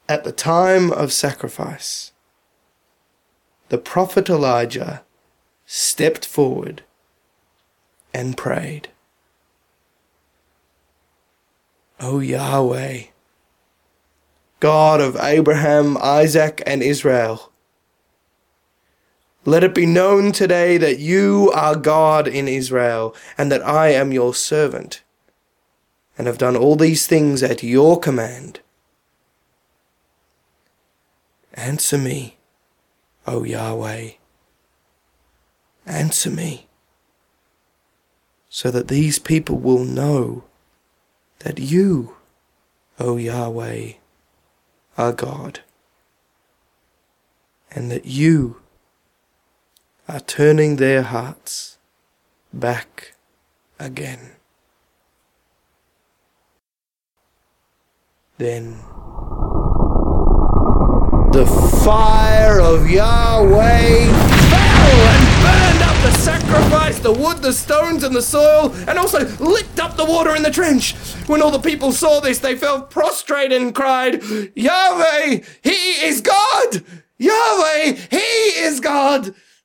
At the time of sacrifice, the prophet Elijah stepped forward and prayed, "O Yahweh, God of Abraham, Isaac, and Israel, let it be known today that you are God in Israel, and that I am your servant, and have done all these things at your command. Answer me, O Yahweh, answer me, so that these people will know that you, O Yahweh, are God, and that you are turning their hearts back again." Then the fire of Yahweh fell and burned up the sacrifice, the wood, the stones, and the soil, and also licked up the water in the trench. When all the people saw this, they fell prostrate and cried, "Yahweh, He is God! Yahweh, He is God!"